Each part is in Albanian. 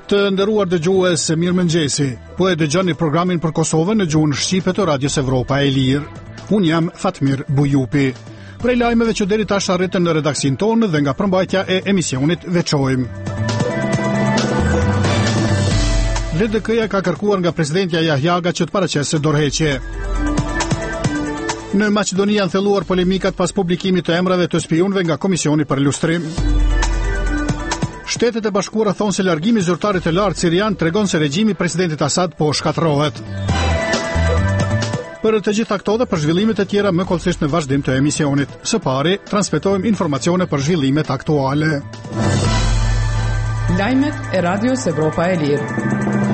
Të nderuar dëgjues, mirëmëngjesi. Po e dëgjoni programin për Kosovën në gjuhën shqipe të Radios Evropa e Lirë. Unë jam Fatmir Bujupi. Prej lajmeve që deri tash arritën në redaksin tonë dhe nga përmbajtja e emisionit veçojmë. LDK-ja ka kërkuar nga presidentja Jahjaga që të paraqesë dorëheqje. Në Maqedoni janë thelluar polemikat pas publikimit të emrave të spionëve nga Komisioni për Lustrim. Shtetet e Bashkuara thonë se largimi i zyrtarit të lartë sirian tregon se regjimi i presidentit Asad po shkatërrohet. Për të gjitha këto dhe për zhvillimet e tjera më kollësisht në vazhdim të emisionit. Së pari, transmetojmë informacione për zhvillimet aktuale. Lajmet e Radios Evropa e Lirë.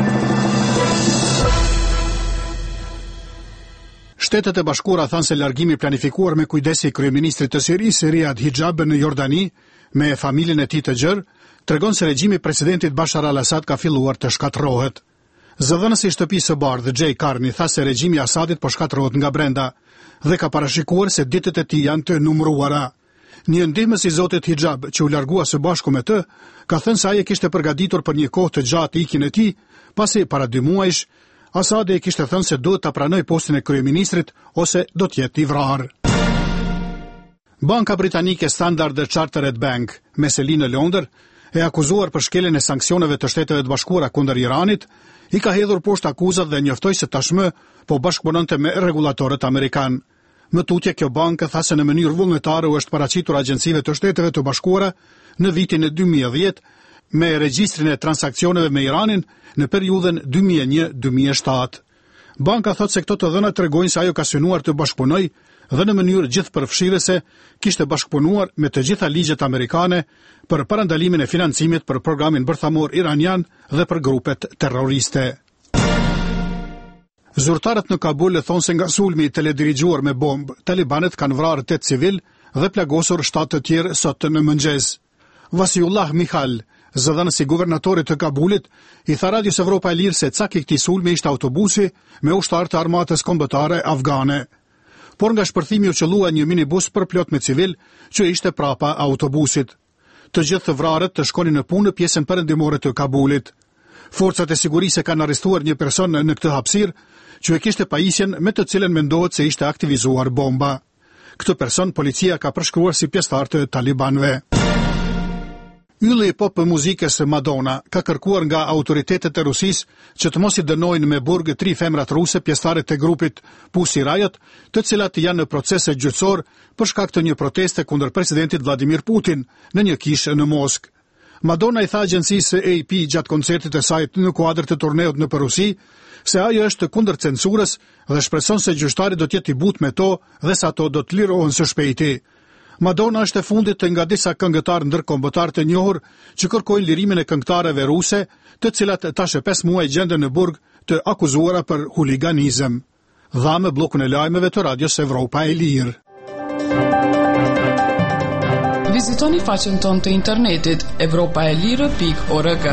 Shtetet e Bashkuara thanë se largimi planifikuar me kujdes i kryeministrit të Sirisë Riyad Hijab në Jordani me familjen e tij të gjerë tregon se regjimi i presidentit Bashar al-Assad ka filluar të shkatërrohet. Zëdhënësi i shtëpisë së bardhë Jay Carney tha se regjimi i Assadit po shkatërrohet nga brenda dhe ka parashikuar se ditët e tij janë të numëruara. Një ndihmës i zotit Hijab që u largua së bashku me të, ka thënë se ai e kishte përgatitur për një kohë të gjatë ikjen e tij, pasi para 2 muajsh Asadi e kishte thënë se duhet ta pranoj postin e kryeministrit ose do të jetë i vrarë. Banka britanike Standard Chartered Bank, me seli në Londër, e akuzuar për shkeljen e sanksioneve të Shteteve të Bashkuara kundër Iranit, i ka hedhur poshtë akuzat dhe njoftoi se tashmë po bashkëpunonte me rregullatorët amerikan. Më tutje kjo bankë tha se në mënyrë vullnetare u është paraqitur agjencive të Shteteve të Bashkuara në vitin e 2010 me regjistrin e transaksioneve me Iranin në periudhën 2001-2007. Banka thot se këto të dhëna tregojnë se ajo ka synuar të bashkëpunojë dhe në mënyrë gjithëpërfshirëse kishte bashkëpunuar me të gjitha ligjet amerikane për parandalimin e financimit për programin bërthamor iranian dhe për grupet terroriste. Zyrtarët në Kabul thonë se nga sulmi i teledirigjuar me bombë, talibanët kanë vrarë 8 civil dhe plagosur 7 të tjerë sot në mëngjes. Vasiullah Mihal, zëdhënësi guvernatorit të Kabulit, i tha Radios Evropa e Lirë se cak i këtij sulmi ishte autobusi me ushtar të armatës kombëtare afgane. Por nga shpërthimi u qellua një minibus përplot me civil që ishte prapa autobusit. Të gjithë të vrarët të shkonin në punë në pjesën perëndimore të Kabulit. Forcat e sigurisë kanë arrestuar një person në këtë hapësirë që e kishte pajisjen me të cilën mendohet se ishte aktivizuar bomba. Këtë person policia ka përshkruar si pjesëtar të talibanëve. Ylli i pop muzikës Madonna ka kërkuar nga autoritetet e Rusisë që të mos i dënojnë me burg 3 femrat ruse pjesëtare të grupit Pussy Riot, të cilat janë në proces gjyqësor për shkak të një proteste kundër presidentit Vladimir Putin në një kishë në Moskë. Madonna i tha agjencisë AP gjatë koncertit të saj në kuadër të turneut në Rusi se ajo është kundër censurës dhe shpreson se gjyqtari do të jetë i butë me to dhe se ato do të lirohen së shpejti. Madonna është e fundit nga disa këngëtarë ndërkombëtar të njohur që kërkojnë lirimin e këngëtarëve ruse, të cilat tash 5 muaj gjenden në burg të akuzuara për huliganizëm. Dhamë bllokun e lajmeve të Radios Evropa e Lirë. Vizitoni faqen tonë të internetit evropaelire.org.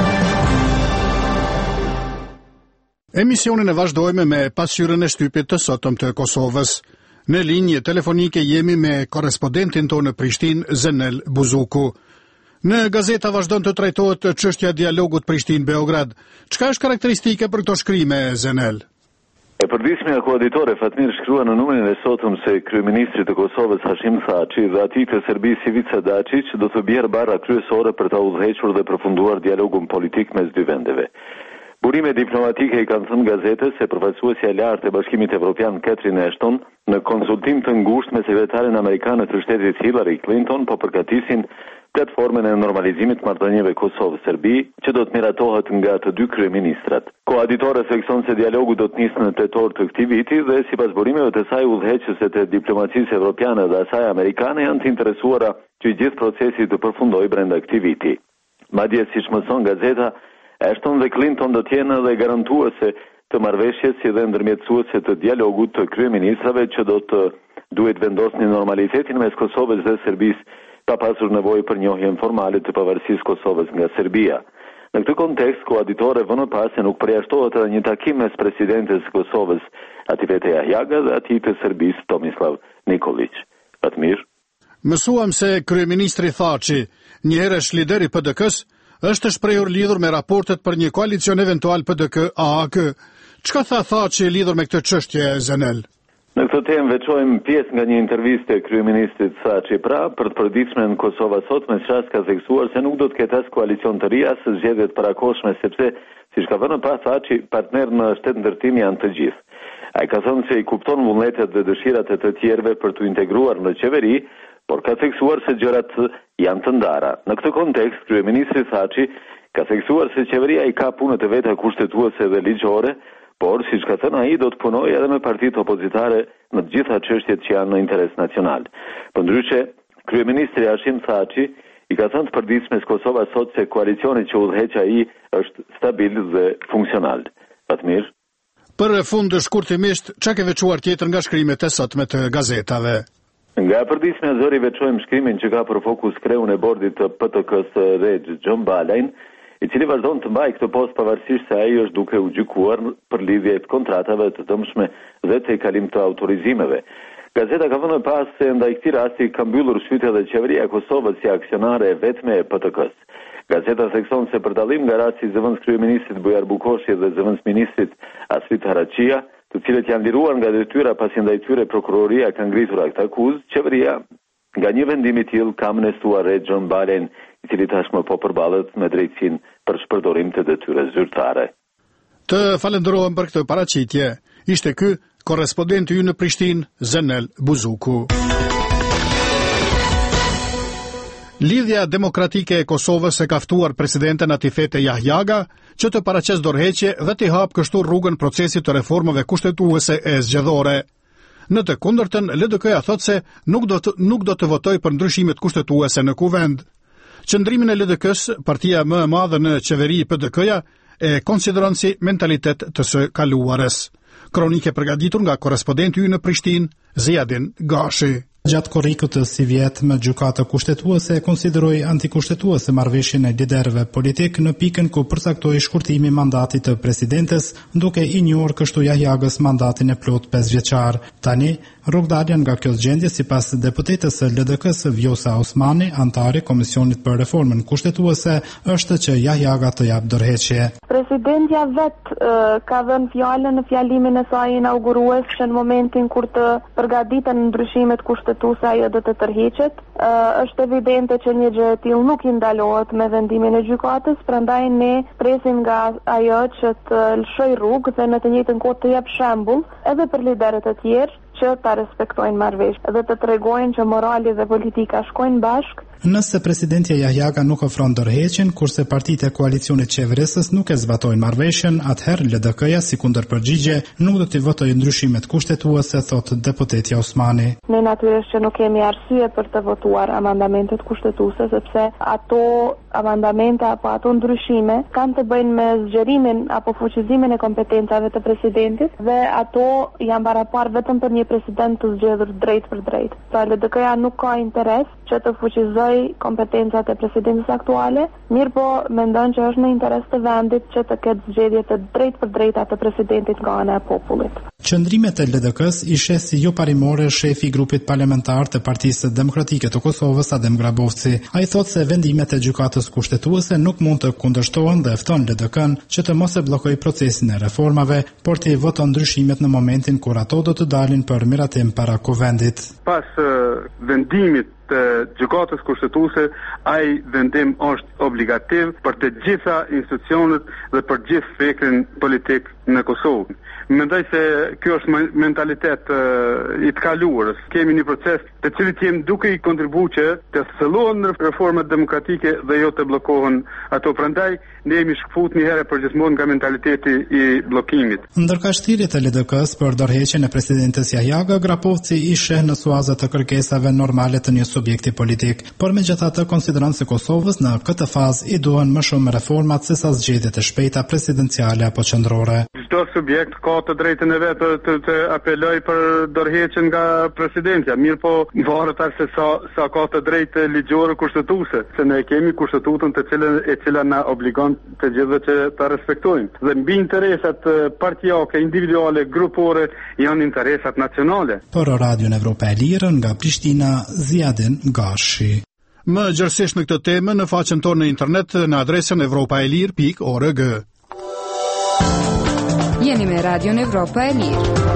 Emisionin e vazhdojmë me pasqyrën e shtypit të sotëm të Kosovës. Në linjë telefonike jemi me korrespondentin tonë në Prishtinë, Zenel Buzuku. Në gazeta vazhdon të trajtohet çështja e dialogut Prishtinë-Beograd. Çka është karakteristike për këto shkrime, Zenel? E përdismja koaditore Fatmir shkrua në numrin e sotëm se kryeministri të Kosovës Hashim Thaçi dhe ati të Serbisë Ivica Dačić do të bjerë barra kryesore për ta udhëhequr dhe përfunduar dialogun politik mes dy vendeve. Burime diplomatike i kanë thënë gazetës se përfaqësuesja e lartë e Bashkimit Evropian Catherine Ashton në konsultim të ngushtë me sekretarin amerikan të shtetit Hillary Clinton po përgatisin platformën e normalizimit të marrëdhënieve Kosovë-Serbi që do të miratohet nga të dy kryeministrat. Koaditore thekson se dialogu do të nisë në tetor të këtij viti dhe sipas burimeve të saj udhëheqëset e diplomacisë evropiane dhe asaj amerikane janë të interesuara që gjithë procesi të përfundojë brenda këtij viti. Madje siç mëson gazeta, Ashton dhe Clinton do të jenë edhe garantuese të marrëveshjes si dhe ndërmjetësuese të dialogut të kryeministrave që do të duhet vendosnin normalitetin mes Kosovës dhe Serbisë pa pasur nevojë për njohjen formale të pavarësisë Kosovës nga Serbia. Në këtë kontekst, koaditore vënë pas se nuk përjashtohet edhe një takim mes presidentes së Kosovës, Ativete Jahjaga dhe atij të Serbisë Tomislav Nikolić. Fatmir. Mësuam se kryeministri Thaçi, një herësh lider i PDK-s, Është shprehur lidhur me raportet për një koalicion eventual PDK-AAK. Çka tha që lidhur me këtë çështje Zenel? Në këtë temë veçojmë pjesë nga një intervistë e kryeministrit Thaçi. Pra, për të përditshme në Kosova sot, me çast ka theksuar se nuk do të ketë as koalicion të ri as zgjedhjet parakohshme, sepse, siç ka thënë pa Thaçi, partner në shtet ndërtim janë të gjithë. Ai ka thënë se i kupton vullnetet dhe dëshirat e të tjerëve për të integruar në qeveri, por ka theksuar se gjërat janë të ndara. Në këtë kontekst, kryeministri Thaçi ka theksuar se qeveria i ka punët e veta kushtetuese dhe ligjore, por, siç ka thënë ai, do të punojë edhe me partitë opozitare në të gjitha çështjet që janë në interes nacional. Përndryshe, kryeministri Hashim Thaçi i ka thënë të përditshmes Kosova sot se koalicioni që udhëheq ai është stabil dhe funksional. Fatmir. Për fund shkurtimisht, çka ke veçuar tjetër nga shkrimet e sotme të gazetave? Nga përditshme zëri veçojmë shkrimin që ka për fokus kreun e bordit të PTK-s Rexh John Balajn, i cili vazhdon të mbajë këtë post pavarësisht se ai është duke u gjykuar për lidhje të kontratave të dëmshme dhe të kalim të autorizimeve. Gazeta ka thënë pas se ndaj këtij rasti ka mbyllur sytë edhe qeveria e Kosovës si aksionare e vetme e PTK-s. Gazeta thekson se për dallim nga rasti i zëvendës kryeministrit Bujar Bukoshi dhe zëvendës ministrit Asfit Haraqia, të cilët janë liruar nga detyra pasi ndaj tyre prokuroria ka ngritur këtë akuzë, qeveria nga një vendim i tillë ka amnestuar Rexh John Balajn, i cili tashmë po përballet me drejtësinë për shpërdorim të detyrës zyrtare. Të falenderojmë për këtë paraqitje. Ishte ky korrespondenti ynë në Prishtinë, Zenel Buzuku. Lidhja Demokratike e Kosovës e ka ftuar presidenten Atifete Jahjaga që të paraqes dorëheqje dhe të hap kështu rrugën procesit të reformave kushtetuese e zgjedhore. Në të kundërtën, LDK-ja thotë se nuk do të votojë për ndryshimet kushtetuese në kuvend. Qëndrimin e LDK-s, partia më e madhe në qeveri PDK-ja, e konsideron si mentalitet të së kaluarës. Kronike përgatitur nga korrespondenti ynë në Prishtinë, Ziadin Gashi. Gjatë korrikut të si vjet me gjykata kushtetuese e konsideroi antikushtetuese marrëveshjen e liderëve politik në pikën ku përcaktoi shkurtimi i mandatit të presidentes, duke i njohur kështu Jahjagës mandatin e plot 5 vjeçar. Tani, rrugdalja nga kjo zgjendje sipas deputetës së LDK-s Vjosa Osmani, antare Komisionit për Reformën Kushtetuese, është që Jahjaga të jap dorëheqje. Presidentja vet ka dhënë fjalën në fjalimin e saj inaugurues që në momentin kur të përgatiten ndryshimet kushtetuese ajo do të tërhiqet. Është evidente që një gjë e tillë nuk i ndalohet me vendimin e gjykatës, prandaj ne presim nga ajo që të lëshojë rrugë dhe në të njëjtën kohë të jap shembull edhe për liderët e tjerë që ta respektojnë marrëveshjen dhe të tregojnë që morali dhe politika shkojnë bashkë. Nëse presidentja Jahjaga nuk ofron dorëheqjen, kurse partitë e koalicionit qeverisës nuk e zbatojnë marrëveshjen, atëherë LDK-ja si kundërpërgjigje nuk do të votojë ndryshimet kushtetuese, thotë deputetja Osmani. Ne natyrisht që nuk kemi arsye për të votuar amandamentet kushtetuese, sepse ato amandamente apo ato ndryshime kanë të bëjnë me zgjerimin apo fuqizimin e kompetencave të presidentit dhe ato janë baraparë vetëm për një president të zgjedhur drejt për drejt. Pra LDK-ja nuk ka interes që të fuqizojë kompetencat e presidentës aktuale, mirë po mendon që është në interes të vendit që të ketë zgjedhje të drejt për drejta të presidentit nga ana e popullit. Qëndrimet e LDK-s i sheh si jo parimore shefi i grupit parlamentar të Partisë Demokratike të Kosovës, Adem Grabovci. Ai thotë se vendimet e gjykatës kushtetuese nuk mund të kundërshtohen dhe fton LDK-n që të mos e bllokojë procesin e reformave, por të voton ndryshimet në momentin kur ato do të dalin për miratim para kuvendit. Pas vendimit të gjykatës kushtetuese, ai vendim është obligativ për të gjitha institucionet dhe për gjithë spekrin politik në Kosovë. Mendoj se kjo është mentalitet i të kaluarës. Kemi një proces të cilit jemi duke i kontribuar që të thellohen në reformat demokratike dhe jo të bllokohen ato. Prandaj ne jemi shkëput një herë përgjithmonë nga mentaliteti i bllokimit. Ndërka shtirjet e LDK-s për dorëheqjen e presidentes Jahjaga, Grabovci i sheh në suazat të kërkesave normale të një subjekti politik, por megjithatë konsideron se Kosovës në këtë fazë i duhen më shumë reformat sesa zgjedhjet e shpejta presidenciale apo qendrore. Çdo subjekt ka të drejtën e vet të apeloj për dorëheqjen nga presidentja, mirë po varet se sa ka të drejtë ligjore kushtetuese, se ne kemi kushtetuesën e cila na obligon të gjithë që ta respektojmë. Dhe mbi interesat partijake, individuale, grupore janë interesat nacionale. Për Radio Evropa e Lirë nga Prishtina, Ziadin Gashi. Më gjërësisht në këtë temë në faqen tonë në internet në adresën evropaelir.org. Jeni me Radion Evropa e Lirë.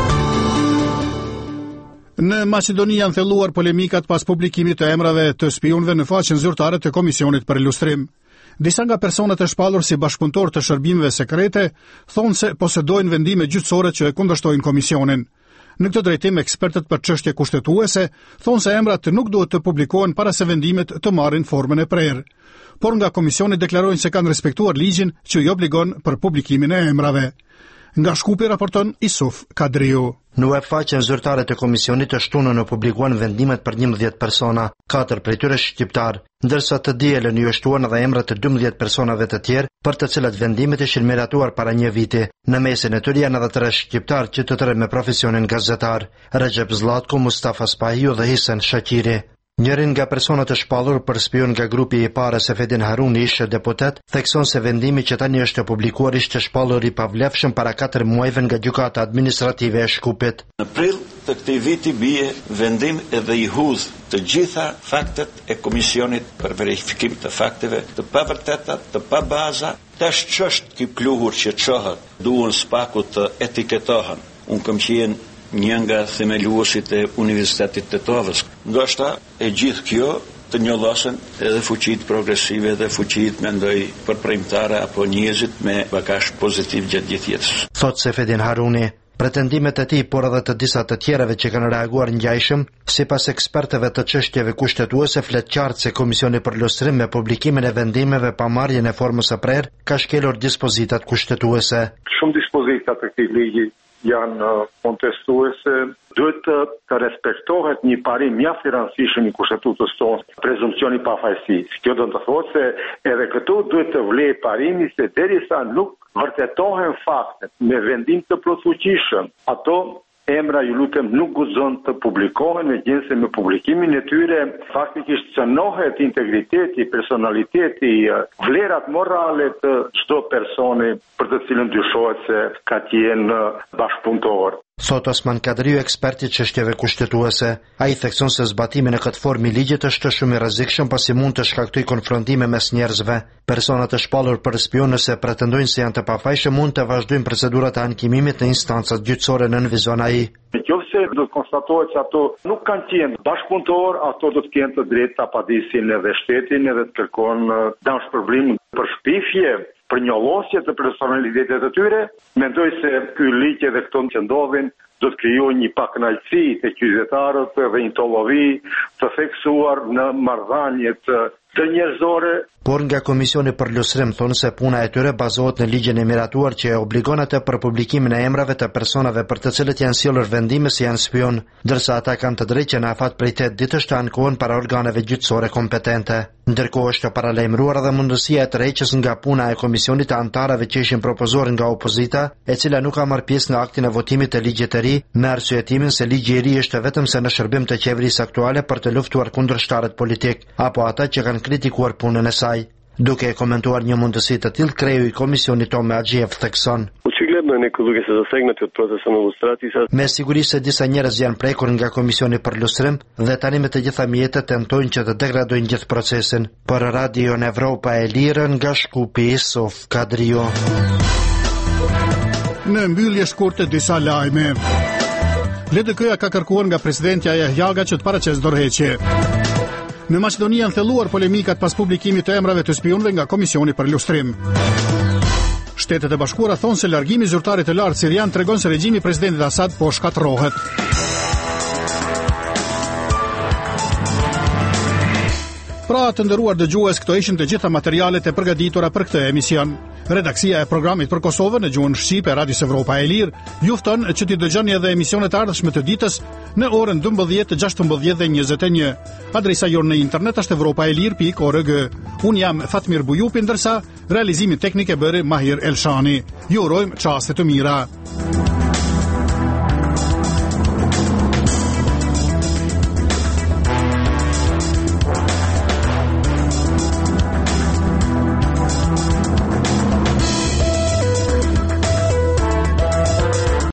Në Maqedoni janë thelluar polemikat pas publikimit të emrave të spionëve në faqen zyrtare të Komisionit për Ilustrim. Disa nga personat e shpallur si bashkëpunëtor të shërbimeve sekrete thonë se posedojnë vendime gjyqësore që e kundërshtojnë komisionin. Në këtë drejtim, ekspertët për çështje kushtetuese thonë se emrat nuk duhet të publikohen para se vendimet të marrin formën e prerë. Por nga komisioni deklarojnë se kanë respektuar ligjin që i obligon për publikimin e emrave. Nga Shkupi raporton Isuf Kadriu. Në web faqen zyrtare të komisionit të shtunën u publikuan vendimet për 11 persona, 4 prej tyre shqiptar, ndërsa të dielën u shtuan edhe emrat të 12 personave të tjerë, për të cilat vendimet ishin miratuar para një viti. Në mesin e tyre janë edhe 3 shqiptar që të tërë me profesionin gazetar, Recep Zlatko, Mustafa Spahiu dhe Hisen Shakiri. Njërin nga personat e shpallur për spion nga grupi i parë Sefedin Haruni ishte deputet, thekson se vendimi që tani është publikuar ishte shpallur i pavlefshëm para 4 muajve nga gjykata administrative e Shkupit. Në prill të këtij viti bie vendim edhe i hudh të gjitha faktet e komisionit për verifikim të fakteve të pavërteta, të pa baza, tash ç'është ky pluhur që çohet, duhen spaku të etiketohen. Unë kam qenë një nga themeluesit e Universitetit të Tovës. Ndoshta e gjithë kjo të njollosen edhe fuqitë progresive dhe fuqitë mendoj përpremtare apo njerëzit me bagash pozitiv gjatë gjithë jetës. Thot Sefedin Haruni. Pretendimet e tij, por edhe të disa të tjerave që kanë reaguar ngjajshëm, sipas ekspertëve të çështjeve kushtetuese, flet qartë se Komisioni për Ilustrim me publikimin e vendimeve pa marrjen e formës së prerë ka shkelur dispozitat kushtetuese. Shumë dispozita të këtij ligji janë kontestuese, duhet të respektohet një parim mjaft i rëndësishëm i kushtetutës tonë, prezumpcioni pafajësisë. Kjo do të thotë se edhe këtu duhet të vlejë parimi se derisa nuk vërtetohen faktet me vendim të plotfuqishëm, ato emra ju lutem nuk guxon të publikohen, megjithëse me publikimin e tyre faktikisht cënohet integriteti, personaliteti, vlerat morale të çdo personi për të cilën dyshohet se ka qenë bashkëpunëtor. Thot Osman Kadriu, eksperti çështjeve kushtetuese. Ai thekson se zbatimi në këtë formë i ligjit është shumë i rrezikshëm pasi mund të shkaktojë konfrontime mes njerëzve. Personat e shpallur për spion nëse pretendojnë se janë të pafajshëm mund të vazhdojnë procedurat e ankimimit në instancat gjyqësore, nënvizon ai. Nëse do të konstatohet se ato nuk kanë qenë bashkëpunëtor, ato do të kenë të drejtë ta padisin edhe shtetin edhe të kërkojnë dashpërblim për shpifje, për njollosje të personalitetit të tyre. Mendoj se ky ligj edhe këto që ndodhin do të krijojë një pakënaqësi te qytetarët dhe një tollovi të theksuar në marrëdhëniet të njerëzore. Por nga Komisioni për Ilustrim thonë se puna e tyre bazohet në ligjin e miratuar që e obligon atë për publikimin e emrave të personave për të cilët janë sjellur vendime se janë spion, ndërsa ata kanë të drejtë që në afat prej 8 ditësh të ankohen para organeve gjyqësore kompetente. Ndërkohë është paralajmëruar edhe mundësia e tërheqjes nga puna e komisionit të antarëve që ishin propozuar nga opozita, e cila nuk ka marrë pjesë në aktin e votimit të ligjit të ri, me arsyetimin se ligji i ri është vetëm se në shërbim të qeverisë aktuale për të luftuar kundër shtarët politik apo ata që kanë kritikuar punën e saj. Duke e komentuar një mundësi të tillë, kreu i komisionit Tome Axhiev thekson. Me siguri se disa njerëz janë prekur nga Komisioni për Ilustrim dhe tani me të gjitha mjetet tentojnë që të degradojnë gjithë procesin. Për Radion Evropa e Lirë nga Shkupi, Isuf Kadriu. Në mbyllje shkurtë disa lajme. LDK-ja ka kërkuar nga presidentja Yahyaga që të paraqesë dorëheqje. Në Maqedoni janë thelluar polemikat pas publikimit të emrave të spionëve nga Komisioni për Ilustrim. Shtetet e Bashkuara thonë se largimi i zyrtarit të lartë sirian tregon se regjimi i presidentit Assad po shkatërrohet. Pra të nderuar dëgjues, këto ishin të gjitha materialet e përgatitura për këtë emision. Redaksia e programit për Kosovën në gjuhën shqipe e Radios Evropa e Lirë ju fton që t'i dëgjoni edhe emisionet e ardhshme të ditës në orën 12, 16 dhe 21. Adresa jonë në internet është evropaelir.org. Unë jam Fatmir Bujupi, ndërsa realizimin teknik e bëri Mahir Elshani. Ju urojmë çaste të mira.